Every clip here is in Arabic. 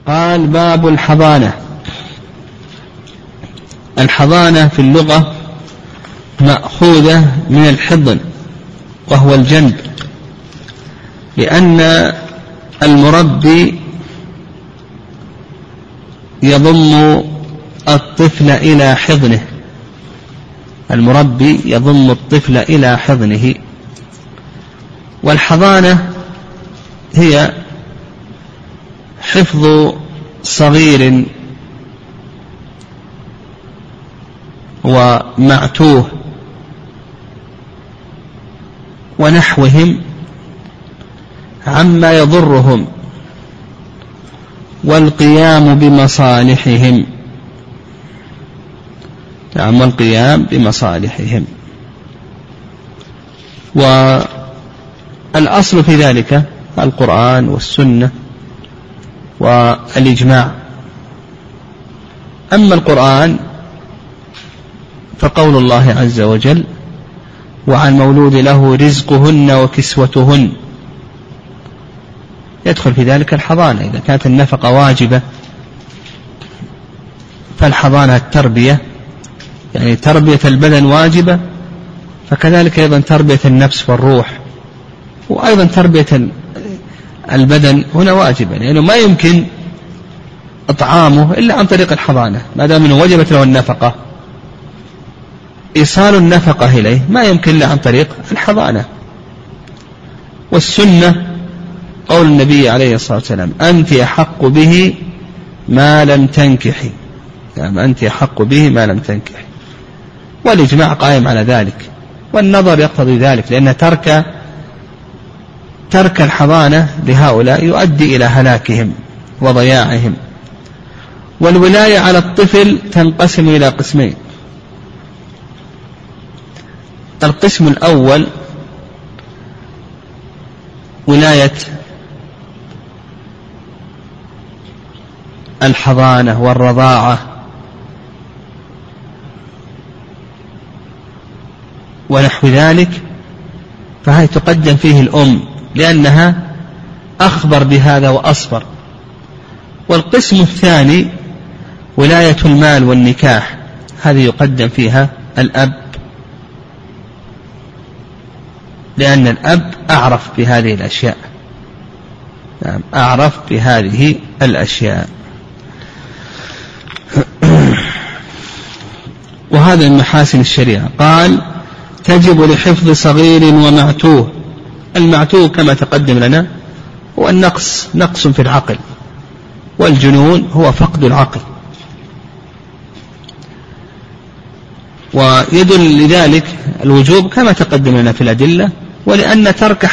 قال: باب الحضانة. الحضانة في اللغة مأخوذة من الحضن وهو الجنب، لأن المربي يضم الطفل إلى حضنه، المربي يضم الطفل إلى حضنه. والحضانة هي حفظ صغير ومعتوه ونحوهم عما يضرهم والقيام بمصالحهم، والقيام بمصالحهم. والأصل في ذلك القرآن والسنة والإجماع. أما القرآن فقول الله عز وجل: وعن مولود له رزقهن وكسوتهن، يدخل في ذلك الحضانة. إذا كانت النفقة واجبة فالحضانة التربية، يعني تربية البدن واجبة، فكذلك أيضا تربية النفس والروح، وأيضا تربية البدن هنا واجبة، لأنه ما يمكن إطعامه إلا عن طريق الحضانة، ما دام أنه وجبت له النفقة، إيصال النفقة إليه ما يمكن إلا عن طريق الحضانة. والسنة قول النبي عليه الصلاة والسلام: أنت أحق به ما لم تنكحي، يعني أنت أحق به ما لم تنكحي. والإجماع قائم على ذلك، والنظر يقتضي ذلك، لأن ترك الحضانة لهؤلاء يؤدي إلى هلاكهم وضياعهم. والولاية على الطفل تنقسم إلى قسمين: القسم الأول ولاية الحضانة والرضاعة ونحو ذلك، فهي تقدم فيه الأم لأنها أخبر بهذا وأصبر. والقسم الثاني ولاية المال والنكاح، هذه يقدم فيها الأب، لأن الأب أعرف بهذه الأشياء، أعرف بهذه الأشياء. وهذا من محاسن الشريعة. قال: تجب لحفظ صغير ومعتوه. المعتوه كما تقدم لنا هو النقص، نقص في العقل، والجنون هو فقد العقل. ويدل لذلك الوجوب كما تقدم لنا في الأدلة، ولأن ترك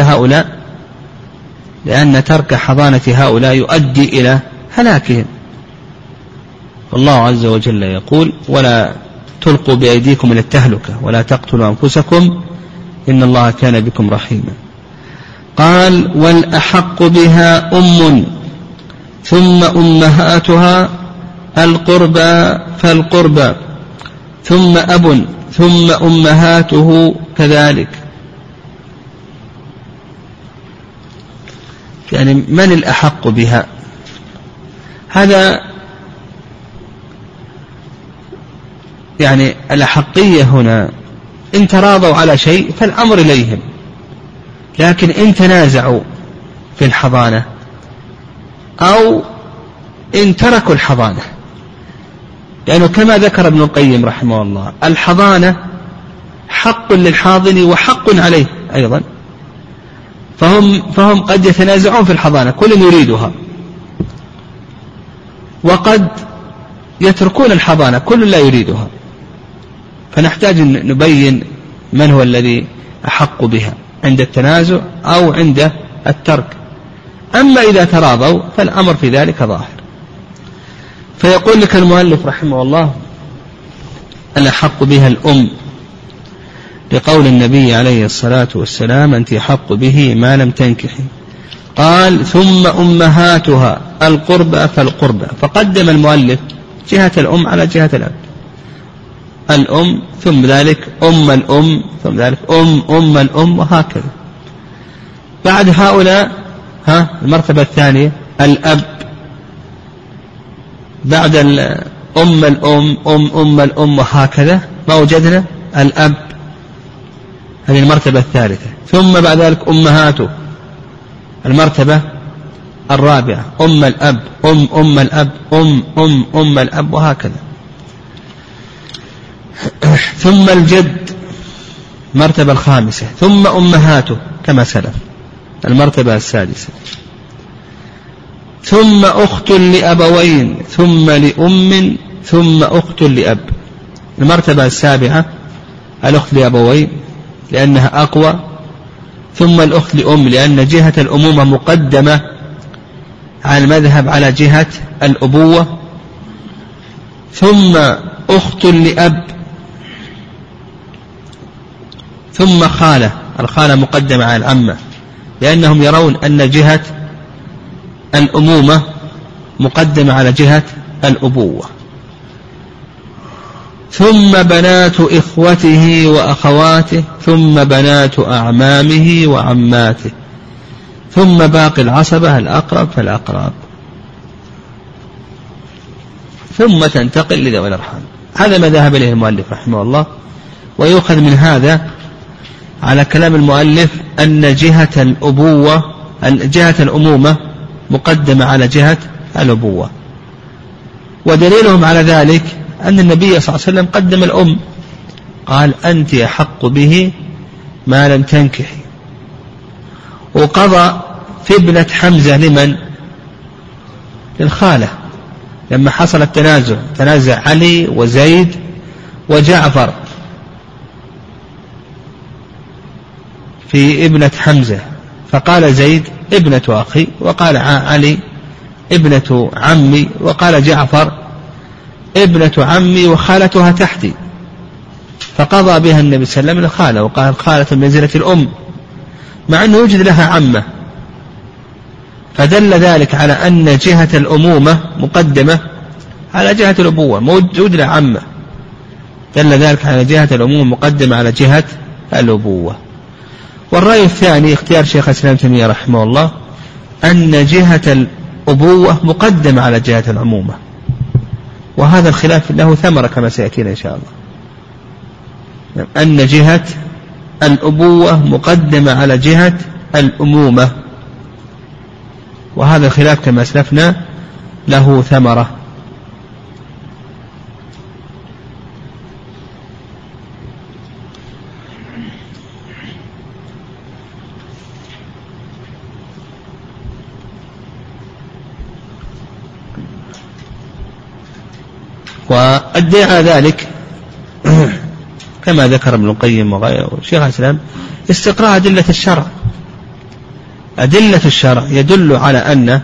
حضانة هؤلاء يؤدي إلى هلاكهم. والله عز وجل يقول: ولا تلقوا بأيديكم إلى التهلكة ولا تقتلوا أنفسكم إن الله كان بكم رحيما. قال: والأحق بها أم ثم أمهاتها القربى فالقربى ثم أب ثم أمهاته كذلك. يعني من الأحق بها؟ هذا يعني الأحقية هنا إن تراضوا على شيء فالأمر إليهم، لكن إن تنازعوا في الحضانة أو إن تركوا الحضانة، لأنه كما ذكر ابن القيم رحمه الله: الحضانة حق للحاضن وحق عليه أيضا، فهم قد يتنازعون في الحضانة، كل يريدها، وقد يتركون الحضانة، كل لا يريدها. فنحتاج أن نبين من هو الذي أحق بها عند التنازع أو عند الترك. أما إذا تراضوا فالأمر في ذلك ظاهر. فيقول لك المؤلف رحمه الله: الأحق بها الأم، لقول النبي عليه الصلاة والسلام: أنت أحق به ما لم تنكحي. قال: ثم أمهاتها القربى فالقربى، فقدم المؤلف جهة الأم على جهة الأب، الأم ثم ذلك أم الأم ثم ذلك أم الأم، وهكذا. بعد هؤلاء المرتبة الثانية الأب بعد الأم الأم وهكذا ما وجدنا الأب، هذه المرتبة الثالثة. ثم بعد ذلك أمهاته، المرتبة الرابعة، أم الأب أم الأب أم الأب وهكذا. ثم الجد، المرتبة الخامسة. ثم أمهاته كما سلف، المرتبة السادسة. ثم أخت لأبوين ثم لأم ثم أخت لأب، المرتبة السابعة الأخت لأبوين لأنها أقوى، ثم الأخت لأم لأن جهة الأمومة مقدمة على المذهب على جهة الأبوة، ثم أخت لأب، ثم خالة، الخالة مقدمة على العمة لأنهم يرون أن جهة الأمومة مقدمة على جهة الأبوة، ثم بنات إخوته وأخواته، ثم بنات أعمامه وعماته، ثم باقي العصبة الأقرب فالأقرب، ثم تنتقل لذوي الأرحام. هذا ما ذهب إليه المؤلف رحمه الله. ويؤخذ من هذا على كلام المؤلف أن جهة الأمومة مقدمة على جهة الأبوة. ودليلهم على ذلك أن النبي صلى الله عليه وسلم قدم الأم، قال أنت أحق به ما لم تنكحي. وقضى في ابنة حمزة لمن؟ للخالة، لما حصل تنازع علي وزيد وجعفر في ابنة حمزة، فقال زيد ابنة أخي، وقال علي ابنة عمي، وقال جعفر ابنة عمي وخالتها تحتي، فقضى بها النبي صلى الله عليه وسلم الخالة، وقال خالة منزلة الأم مع أنه يوجد لها عمة، فدل ذلك على أن جهة الأمومة مقدمة على جهة الأبوة، موجود لها عمة، دل ذلك على جهة الأمومة مقدمة على جهة الأبوة. والرأي الثاني اختيار شيخ الإسلام ابن تيمية رحمه الله أن جهة الأبوة مقدمة على جهة العمومة، وهذا الخلاف له ثمرة كما سيأتينا إن شاء الله، أن جهة الأبوة مقدمة على جهة الأمومة، وهذا الخلاف كما أسلفنا له ثمرة. وأدعى على ذلك كما ذكر ابن القيم وشيخ الإسلام استقراء أدلة الشرع. أدلة الشرع يدل على أن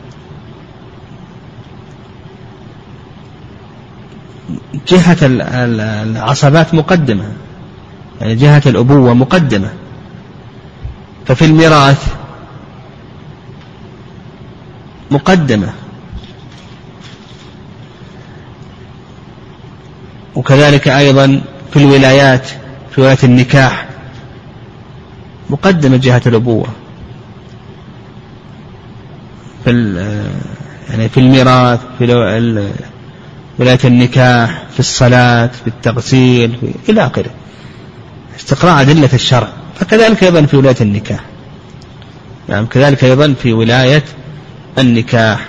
جهة العصبات مقدمة، يعني جهة الأبوة مقدمة. ففي الميراث مقدمة، وكذلك أيضا في الولايات، في ولاية النكاح مقدمة جهة الأبوة، يعني في الميراث، في ولاية النكاح، في الصلاة، في التغسيل، إلى آخره، استقراء أدلة الشرع. فكذلك أيضا في ولاية النكاح، يعني كذلك أيضا في ولاية النكاح.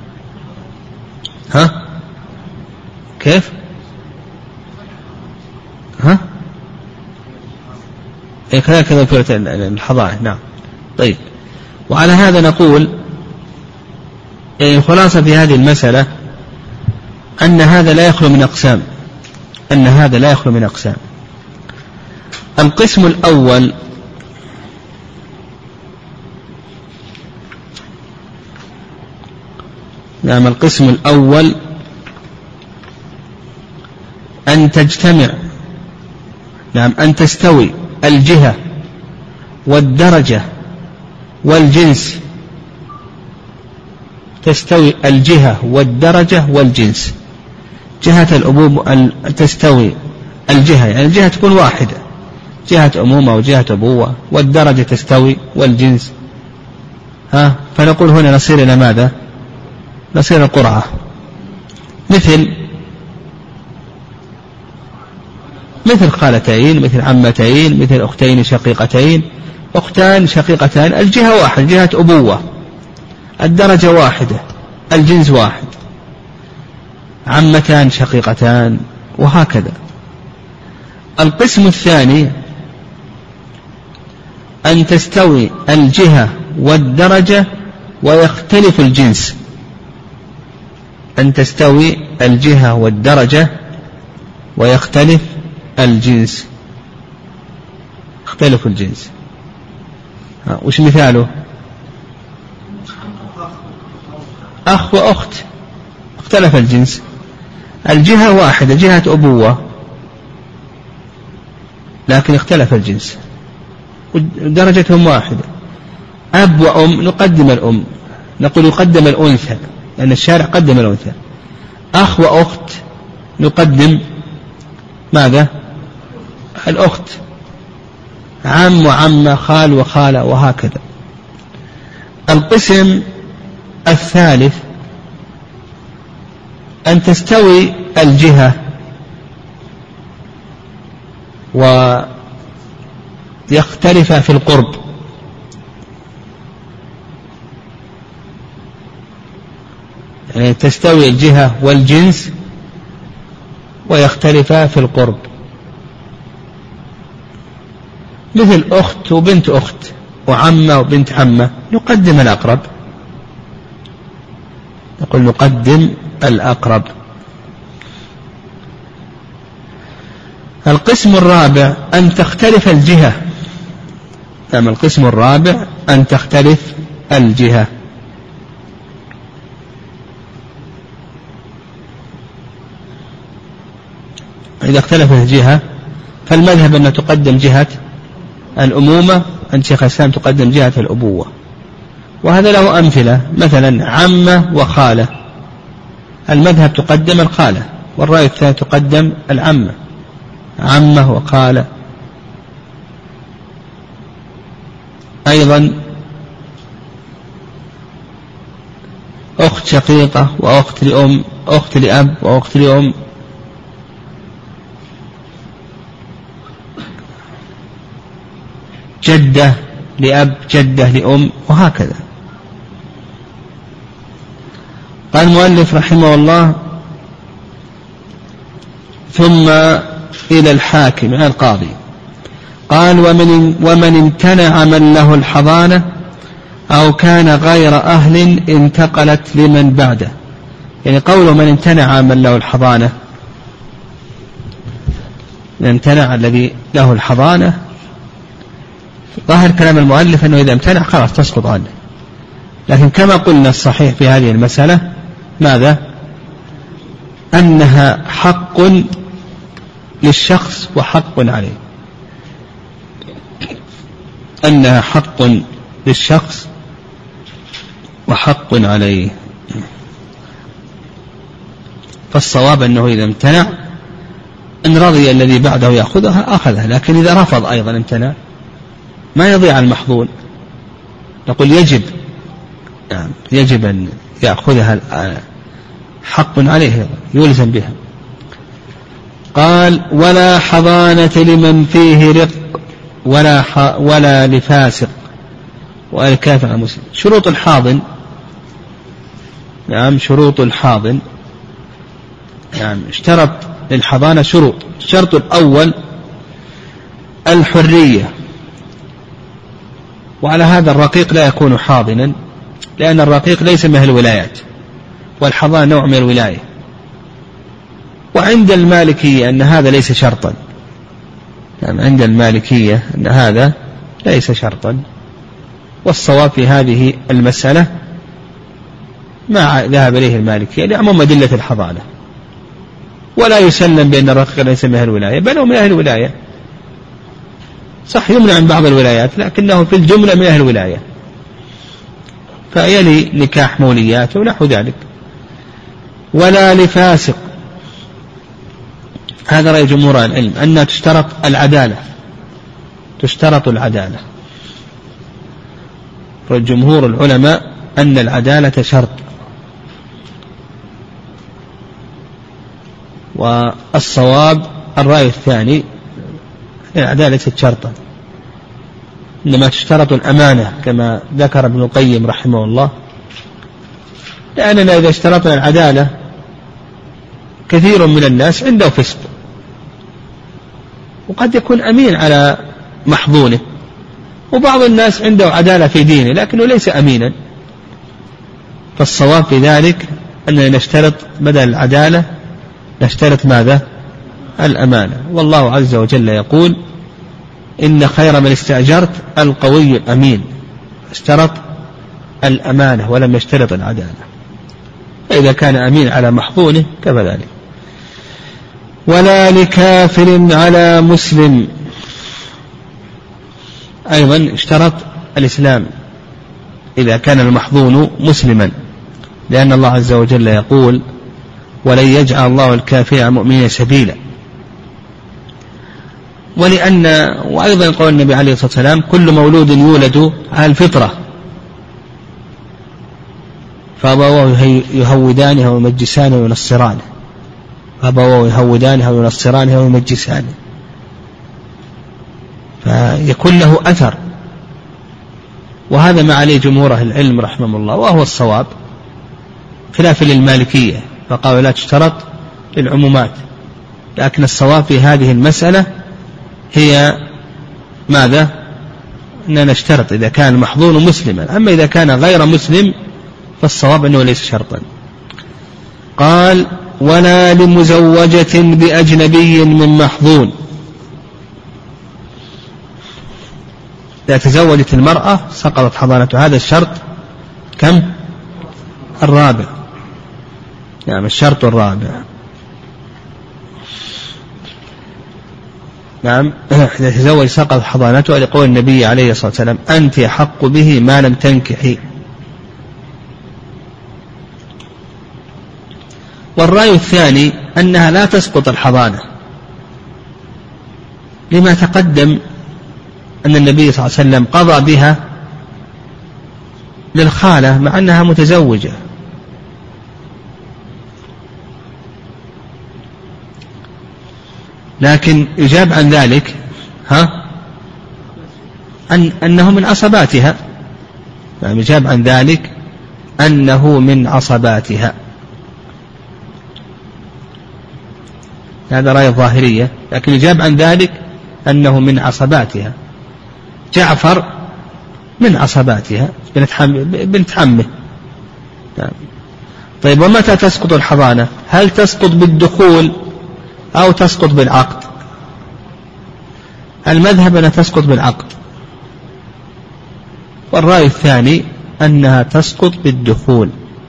كيف؟ كذلك أيضا في ولاية الحضانة. نعم. طيب، وعلى هذا نقول يعني الخلاصة في هذه المسألة أن هذا لا يخلو من أقسام، القسم الأول القسم الأول أن تجتمع، أن تستوي الجهة والدرجة والجنس، تستوي الجهة والدرجة والجنس. جهة الأبوة تستوي الجهة، يعني الجهة تكون واحدة، جهة أمومة وجهة أبوة، والدرجة تستوي والجنس. فنقول هنا نصير إلى ماذا؟ نصير القرعة، مثل خالتين، مثل عمتين، مثل أختين شقيقتين، أختان شقيقتان، الجهة واحد، جهة أبوة، الدرجة واحدة، الجنس واحد، عمتان شقيقتان، وهكذا. القسم الثاني أن تستوي الجهة والدرجة ويختلف الجنس. أن تستوي الجهة والدرجة ويختلف الجنس. اختلف الجنس. وش مثاله؟ أخ وأخت اختلف الجنس، الجهة واحدة، جهة أبوة، لكن اختلف الجنس، درجتهم واحدة. أب وأم نقدم الأم، نقول يقدم الأنثى لأن الشارع قدم الأنثى. أخ وأخت نقدم ماذا؟ الأخت. عم وعمة، خال وخالة، وهكذا. القسم الثالث أن تستوي الجهة ويختلف في القرب. يعني تستوي الجهة والجنس ويختلف في القرب، مثل أخت وبنت أخت، وعمة وبنت عمة، نقدم الأقرب، نقول نقدم الأقرب. القسم الرابع أن تختلف الجهة. نعم، القسم الرابع أن تختلف الجهة. إذا اختلفت الجهة فالمذهب أن تقدم جهة الأمومة، أن شيخ الإسلام تقدم جهة الأبوة، وهذا له أمثلة. مثلا عمة وخالة، المذهب تقدم الخالة، والرأي الثاني تقدم العمة، عمة وخالة. أيضا أخت شقيقة وأخت لأم، أخت لأب وأخت لأم، جدة لأب، جدة لأم، وهكذا. قال المؤلف رحمه الله: ثم إلى الحاكم القاضي. قال: ومن امتنع من له الحضانة أو كان غير أهل انتقلت لمن بعده. يعني قوله من امتنع من له الحضانة، من امتنع الذي له الحضانة، ظاهر كلام المؤلف أنه إذا امتنع خلاص تسقط عنه، لكن كما قلنا الصحيح في هذه المسألة ماذا؟ أنها حق للشخص وحق عليه، أنها حق للشخص وحق عليه. فالصواب أنه إذا امتنع إن رضي الذي بعده يأخذها أخذها، لكن إذا رفض أيضا امتنع ما يضيع المحظون، نقول يجب أن يأخذها، حق عليه يلزم بها. قال: ولا حضانة لمن فيه رق ولا لفاسق والكافر عن مسلم. شروط الحاضن، نعم، شروط الحاضن، نعم، اشترط للحضانة شروط. الشرط الأول الحرية، وعلى هذا الرقيق لا يكون حاضنا، لأن الرقيق ليس من الولايات، والحضانة نوع من الولاية. وعند المالكية أن هذا ليس شرطا، يعني عند المالكية أن هذا ليس شرطا، والصواب في هذه المسألة ما ذهب إليه المالكية لعموم أدلة الحضانة. ولا يسلم بأن الرقيق ليس من أهل الولاية، بل هو من أهل الولاية، صح يمنع من بعض الولايات لكنه في الجملة من أهل الولاية، فيلي نكاح موليات ونحو ذلك. ولا لفاسق، هذا رأي جمهور العلم أنها تشترط العدالة، تشترط العدالة. فجمهور العلماء أن العدالة شرط. والصواب الرأي الثاني، العدالة ليست شرطا، إنما تشترط الأمانة كما ذكر ابن القيم رحمه الله، لأننا إذا اشترطنا العدالة كثير من الناس عنده فسق، وقد يكون أمين على محظونه، وبعض الناس عنده عدالة في دينه لكنه ليس أمينا، فالصواب في ذلك أننا نشترط بدل العدالة نشترط ماذا؟ الأمانة. والله عز وجل يقول إن خير من استأجرت القوي الأمين، اشترط الأمانة ولم يشترط العدالة، فإذا كان أمين على محظونه كفى ذلك. ولا لكافر على مسلم، أيضا اشترط الإسلام إذا كان المحظون مسلما، لأن الله عز وجل يقول ولن يجعل الله الكافر على المؤمنين سبيلا. وأيضا قول النبي عليه الصلاة والسلام كل مولود يولد على الفطرة فأبواه يهودانه ويمجسانه وينصرانه، فأبواه يهودانه وينصرانه ويمجسانه، فيكون له أثر، وهذا ما عليه جمهور أهل العلم رحمه الله، وهو الصواب، خلاف للمالكية فقالوا لا تشترط للعمومات، لكن الصواب في هذه المسألة هي ماذا؟ أننا نشترط إذا كان المحظون مسلما، أما إذا كان غير مسلم فالصواب أنه ليس شرطا. قال ولا لمزوجة بأجنبي من محظون، إذا تزوجت المرأة سقطت حضانتها، هذا الشرط كم؟ الرابع، نعم الشرط الرابع، نعم إذا تزوج سقط حضانته، لقول النبي عليه الصلاة والسلام أنت أحق به ما لم تنكحي. والرأي الثاني أنها لا تسقط الحضانة، لما تقدم أن النبي صلى الله عليه وسلم قضى بها للخالة مع أنها متزوجة، لكن يجاب عن ذلك أنه من عصباتها، يعني يجاب عن ذلك أنه من عصباتها، هذا رأي الظاهرية، لكن يجاب عن ذلك أنه من عصباتها. جعفر من عصباتها بنت عمه. طيب ومتى تسقط الحضانة؟ هل تسقط بالدخول أو تسقط بالعقد؟ المذهب أنها تسقط بالعقد، والرأي الثاني أنها تسقط بالدخول،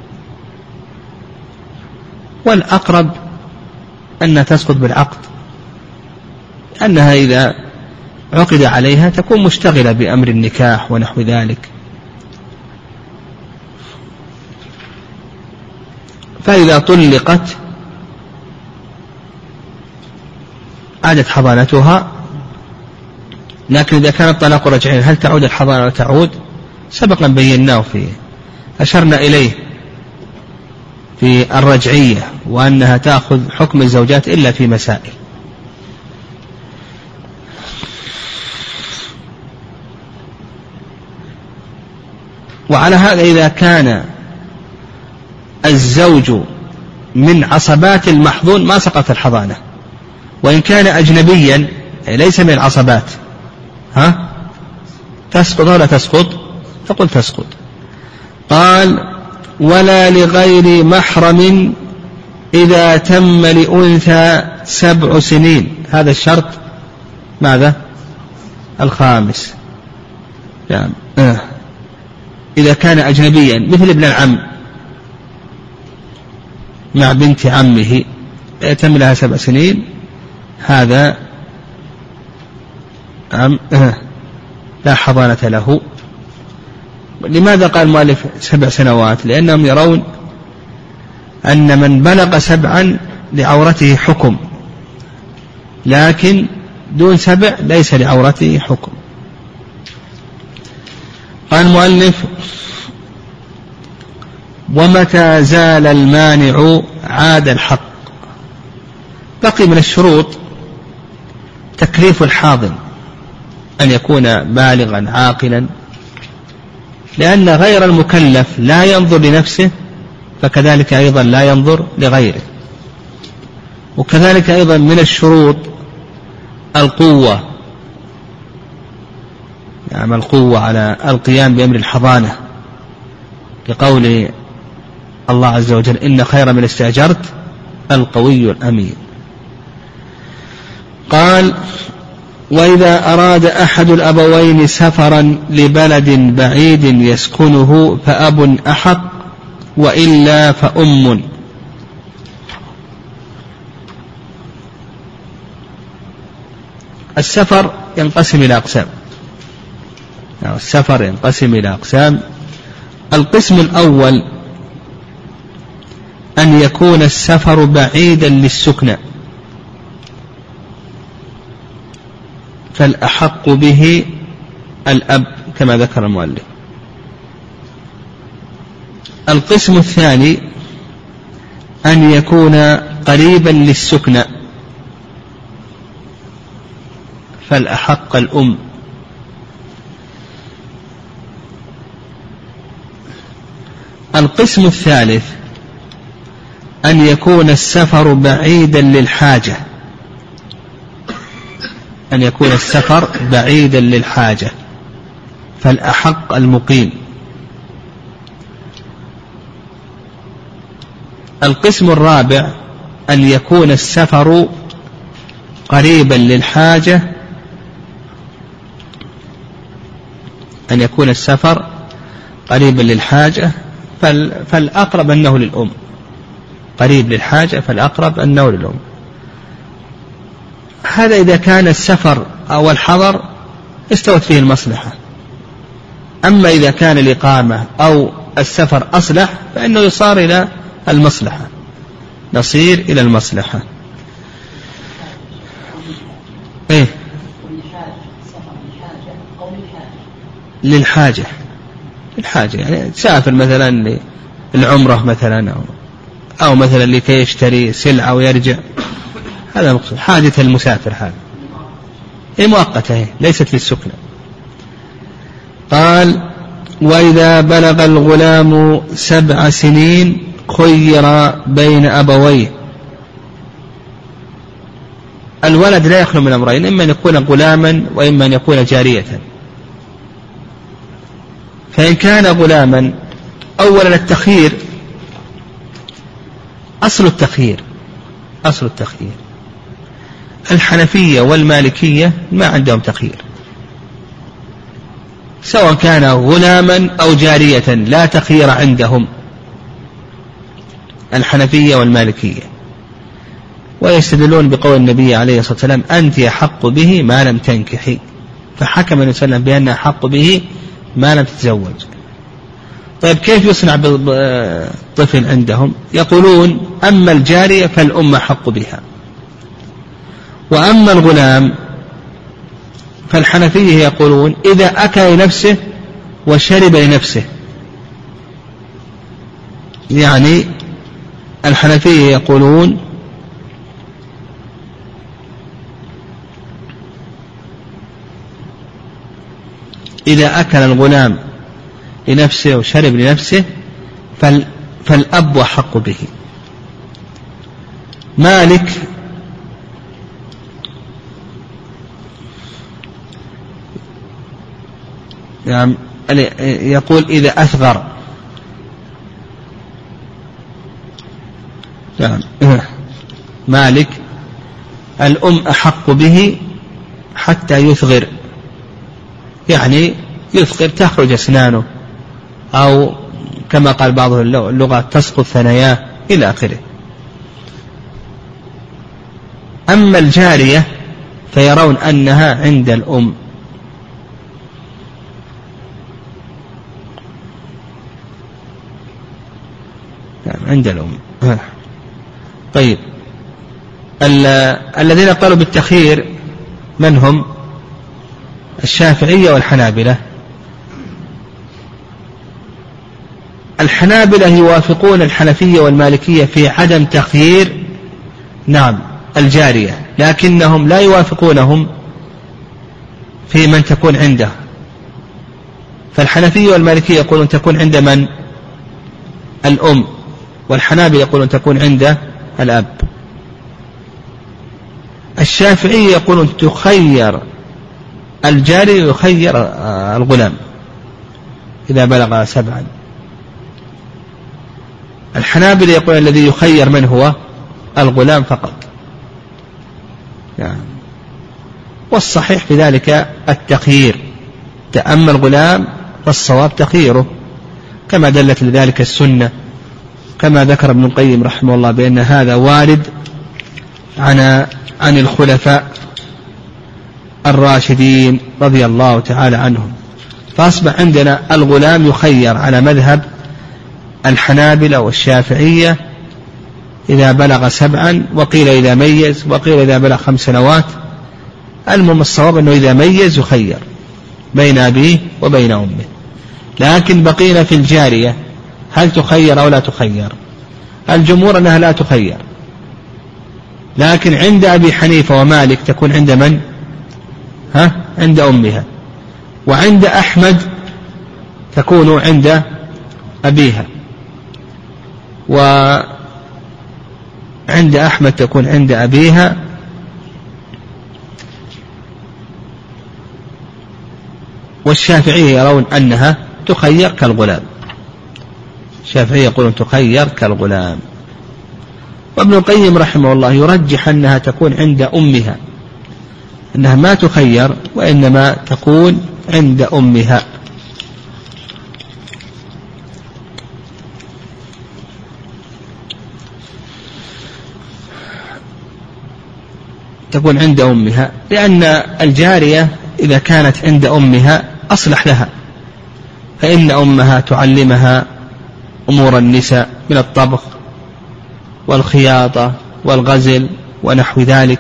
والأقرب أنها تسقط بالعقد، أنها إذا عقد عليها تكون مشتغلة بأمر النكاح ونحو ذلك، فإذا طلقت عادت حضانتها. لكن إذا كان الطلاق رجعي هل تعود الحضانة ولا تعود؟ سبقا بيناه فيه، أشرنا إليه في الرجعية، وأنها تأخذ حكم الزوجات إلا في مسائل. وعلى هذا إذا كان الزوج من عصبات المحظون ما سقط الحضانة، وإن كان أجنبيا ليس من العصبات تسقط ولا تسقط؟ تقول تسقط. قال ولا لغير محرم إذا تم لأنثى 7 سنين، هذا الشرط ماذا؟ الخامس، يعني إذا كان أجنبيا مثل ابن العم مع بنت عمه يتم لها 7 سنين، هذا لا حضانة له. لماذا قال المؤلف 7 سنوات؟ لأنهم يرون أن من بلغ 7 لعورته حكم، لكن دون 7 ليس لعورته حكم. قال المؤلف ومتى زال المانع عاد الحق، بقي من الشروط تكليف الحاضن، أن يكون بالغا عاقلا، لأن غير المكلف لا ينظر لنفسه، فكذلك أيضا لا ينظر لغيره. وكذلك أيضا من الشروط القوة، يعني القوة على القيام بأمر الحضانة، لقول الله عز وجل: إن خير من استأجرت القوي الأمين. قال: وإذا أراد أحد الأبوين سفرا لبلد بعيد يسكنه فأب أحق، وإلا فأم. السفر ينقسم إلى أقسام. السفر ينقسم إلى أقسام. القسم الأول أن يكون السفر بعيدا للسكنى، فالأحق به الأب كما ذكر المؤلف. القسم الثاني أن يكون قريبا للسكنى، فالأحق الأم. القسم الثالث أن يكون السفر بعيدا للحاجة، أن يكون السفر بعيدا للحاجة، فالأحق المقيم. القسم الرابع أن يكون السفر قريبا للحاجة، أن يكون السفر قريبا للحاجة، فالأقرب أنه للأم. قريب للحاجة فالأقرب أنه للأم. هذا إذا كان السفر أو الحضر استوت فيه المصلحة. أما إذا كان الإقامة أو السفر أصلح فإنه يصار إلى المصلحة، نصير إلى المصلحة. إيه؟ للحاجة. الحاجة يعني تسافر مثلا للعمرة مثلا، أو مثلا لكي يشتري سلعة ويرجع، هذا مقصود. حاجة المسافر هذا هي مؤقتة، ليست للسكنى. قال: وإذا بلغ الغلام 7 سنين خير بين أبويه. الولد لا يخلو من أمرين: إما أن يكون غلاما وإما أن يكون جارية. فإن كان غلاما، أولا التخيير، أصل التخيير الحنفية والمالكية ما عندهم تخيير، سواء كان غلاما أو جارية لا تخيير عندهم، الحنفية والمالكية. ويستدلون بقول النبي عليه الصلاة والسلام: أنت أحق به ما لم تنكحي، فحكم النبي صلى الله عليه وسلم بأنه أحق به ما لم تتزوج. طيب كيف يصنع بالطفل عندهم؟ يقولون: أما الجارية فالأم أحق بها، وأما الغلام فالحنفية يقولون: إذا أكل لنفسه وشرب لنفسه. يعني الحنفية يقولون: إذا أكل الغلام لنفسه وشرب لنفسه فالأب أحق به. مالك يعني يقول: إذا أثغر. يعني مالك: الأم أحق به حتى يثغر، يعني يثغر تخرج أسنانه، أو كما قال بعض اللغات تسقط ثناياه إلى آخره. أما الجارية فيرون أنها عند الأم. عند الأم. طيب الذين قالوا بالتخيير من هم؟ الشافعية والحنابلة. الحنابلة يوافقون الحنفية والمالكية في عدم تخيير، نعم، الجارية، لكنهم لا يوافقونهم في من تكون عنده. فالحنفية والمالكية يقولون تكون عند من؟ الأم، والحنابلة يقولون تكون عند الأب. الشافعية يقولون تخير الجاري ويخير الغلام إذا بلغ 7. الحنابلة يقول الذي يخير من هو؟ الغلام فقط. يعني والصحيح في ذلك التخيير، تأمل الغلام والصواب تخييره، كما دلت لذلك السنة، كما ذكر ابن القيم رحمه الله بأن هذا وارد عن الخلفاء الراشدين رضي الله تعالى عنهم. فأصبح عندنا الغلام يخير على مذهب الحنابلة والشافعية إذا بلغ 7، وقيل إذا ميز، وقيل إذا بلغ 5 سنوات. المهم الصواب أنه إذا ميز يخير بين أبيه وبين أمه. لكن بقينا في الجارية، هل تخير أو لا تخير؟ الجمهور أنها لا تخير، لكن عند أبي حنيفة ومالك تكون عند من؟ عند أمها. وعند أحمد تكون عند أبيها، وعند أحمد تكون عند أبيها، والشافعية يرون أنها تخير كالغلام. الشافعية يقولون تخير كالغلام. وابن القيم رحمه الله يرجح أنها تكون عند أمها، أنها ما تخير وإنما تكون عند أمها. تكون عند أمها، لأن الجارية إذا كانت عند أمها أصلح لها، فإن أمها تعلمها أمور النساء من الطبخ والخياطة والغزل ونحو ذلك،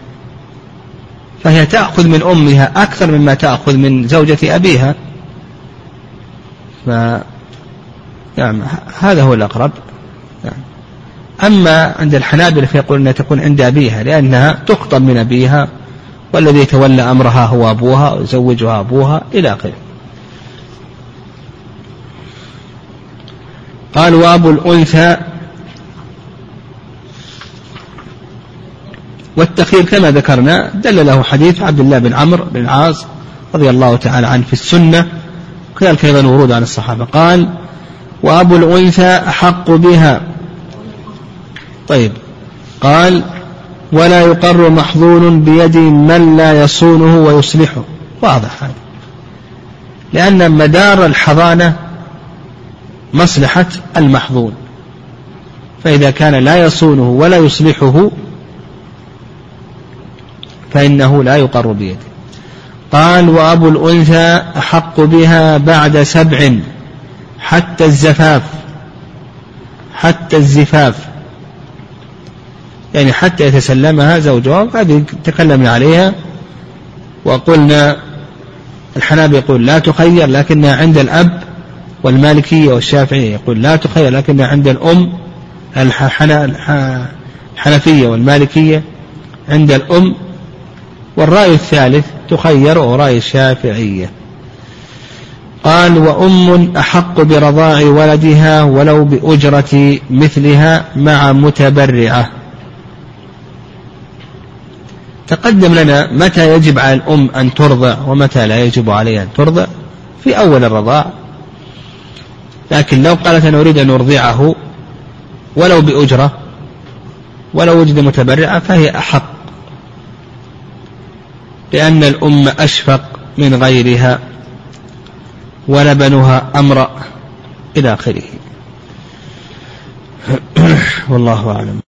فهي تأخذ من أمها أكثر مما تأخذ من زوجة أبيها. يعني هذا هو الأقرب. يعني أما عند الحنابلة فيقول أنها تكون عند أبيها، لأنها تخطب من أبيها، والذي يتولى أمرها هو أبوها ويزوجها أبوها إلى آخره. قال وأبو الأنثى. والتخيير كما ذكرنا دل له حديث عبد الله بن عمرو بن العاص رضي الله تعالى عنه في السنة، كذلك أيضا ورود عن الصحابة. قال وأبو الأنثى أحق بها. طيب، قال ولا يقر محظون بيد من لا يصونه ويصلحه. واضح هذا، لأن مدار الحضانة مصلحة المحظون، فإذا كان لا يصونه ولا يصلحه فإنه لا يقر بيده. قال وأبو الأنثى أحق بها بعد 7 حتى الزفاف، يعني حتى يتسلمها زوجها. هذه تكلمنا عليها وقلنا الحنابلة يقول لا تخير لكنها عند الأب، والمالكية والشافعية يقول لا تخير لكنها عند الأم. الحنفية والمالكية عند الأم، والرأي الثالث تخير وهو رأي الشافعية. قال وأم أحق برضاع ولدها ولو بأجرة مثلها مع متبرعة. تقدم لنا متى يجب على الأم أن ترضع ومتى لا يجب عليها أن ترضع في أول الرضاع، لكن لو قالت أنا أريد أن أرضعه ولو بأجرة ولو وجد متبرعة فهي أحق، لأن الأم أشفق من غيرها ولبنها أمرأ إلى آخره. والله أعلم.